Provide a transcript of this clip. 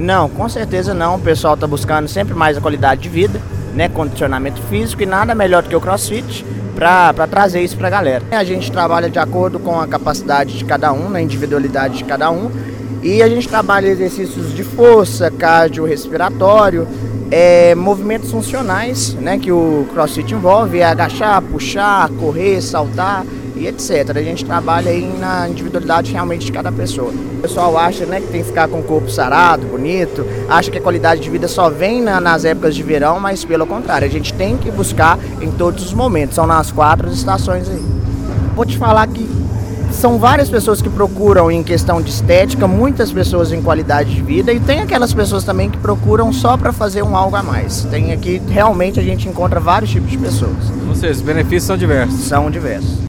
Não, com certeza não. O pessoal está buscando sempre mais a qualidade de vida, né, condicionamento físico, e nada melhor do que o CrossFit para trazer isso para a galera. A gente trabalha de acordo com a capacidade de cada um, na individualidade de cada um, e a gente trabalha exercícios de força, cardiorrespiratório, movimentos funcionais, né, que o CrossFit envolve, agachar, puxar, correr, saltar e etc. A gente trabalha aí na individualidade realmente de cada pessoa. O pessoal acha, né, que tem que ficar com o corpo sarado, bonito, acha que a qualidade de vida só vem nas épocas de verão, mas pelo contrário, a gente tem que buscar em todos os momentos, são nas 4 estações aí. Vou te falar que são várias pessoas que procuram em questão de estética, muitas pessoas em qualidade de vida, e tem aquelas pessoas também que procuram só para fazer um algo a mais. Tem aqui, realmente a gente encontra vários tipos de pessoas. Ou seja, os benefícios são diversos. São diversos.